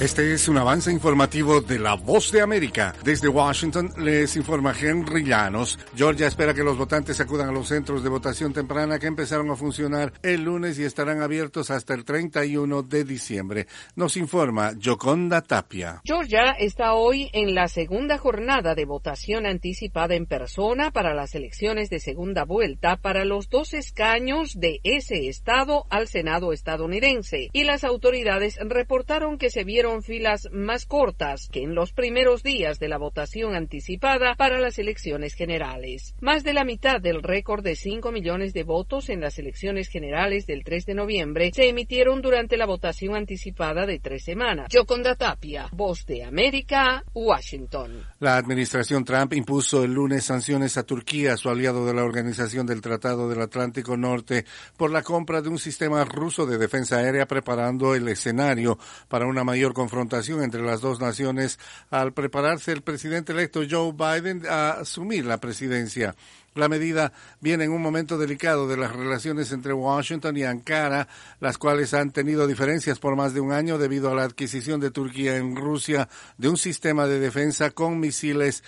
Este es un avance informativo de La Voz de América. Desde Washington les informa Henry Llanos. Georgia espera que los votantes acudan a los centros de votación temprana que empezaron a funcionar el lunes y estarán abiertos hasta el 31 de diciembre. Nos informa Yoconda Tapia. Georgia está hoy en la segunda jornada de votación anticipada en persona para las elecciones de segunda vuelta para los 2 escaños de ese estado al Senado estadounidense, y las autoridades reportaron que se vieron filas más cortas que en los primeros días de la votación anticipada para las elecciones generales. Más de la mitad del récord de 5 millones de votos en las elecciones generales del 3 de noviembre se emitieron durante la votación anticipada de 3 semanas. Yoconda Tapia, Voz de América, Washington. La administración Trump impuso el lunes sanciones a Turquía, su aliado de la Organización del Tratado del Atlántico Norte, por la compra de un sistema ruso de defensa aérea, preparando el escenario para una mayor confrontación entre las dos naciones al prepararse el presidente electo Joe Biden a asumir la presidencia. La medida viene en un momento delicado de las relaciones entre Washington y Ankara, las cuales han tenido diferencias por más de un año debido a la adquisición de Turquía en Rusia de un sistema de defensa con misiles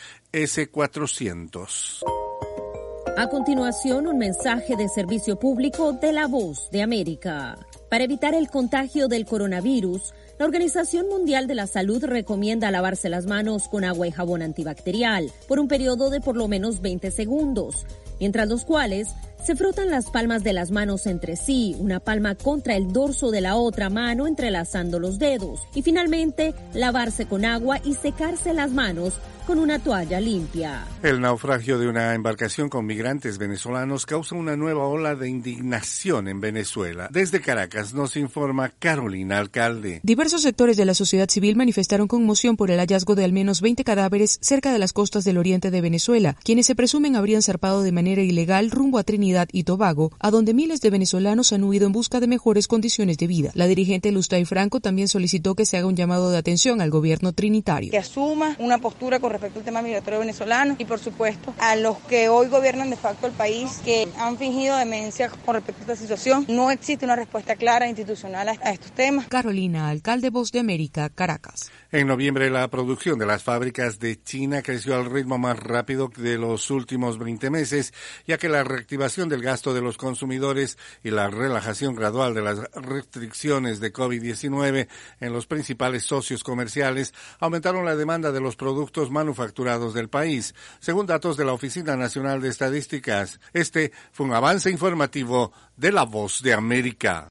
S-400. A continuación, un mensaje de servicio público de La Voz de América. Para evitar el contagio del coronavirus, la Organización Mundial de la Salud recomienda lavarse las manos con agua y jabón antibacterial por un periodo de por lo menos 20 segundos, mientras los cuales se frotan las palmas de las manos entre sí, una palma contra el dorso de la otra mano entrelazando los dedos, y finalmente lavarse con agua y secarse las manos con una toalla limpia. El naufragio de una embarcación con migrantes venezolanos causa una nueva ola de indignación en Venezuela. Desde Caracas nos informa Carolina Alcalde. Diversos sectores de la sociedad civil manifestaron conmoción por el hallazgo de al menos 20 cadáveres cerca de las costas del oriente de Venezuela, quienes se presumen habrían zarpado de manera ilegal rumbo a Trinidad y Tobago, a donde miles de venezolanos han huido en busca de mejores condiciones de vida. La dirigente Lustay Franco también solicitó que se haga un llamado de atención al gobierno trinitario. Que asuma una postura con respecto al tema migratorio venezolano y, por supuesto, a los que hoy gobiernan de facto el país, que han fingido demencia con respecto a esta situación. No existe una respuesta clara e institucional a estos temas. Carolina Alcalde, Voz de América, Caracas. En noviembre, la producción de las fábricas de China creció al ritmo más rápido de los últimos 20 meses, ya que la reactivación del gasto de los consumidores y la relajación gradual de las restricciones de COVID-19 en los principales socios comerciales aumentaron la demanda de los productos manufacturados del país, según datos de la Oficina Nacional de Estadísticas. Este fue un avance informativo de La Voz de América.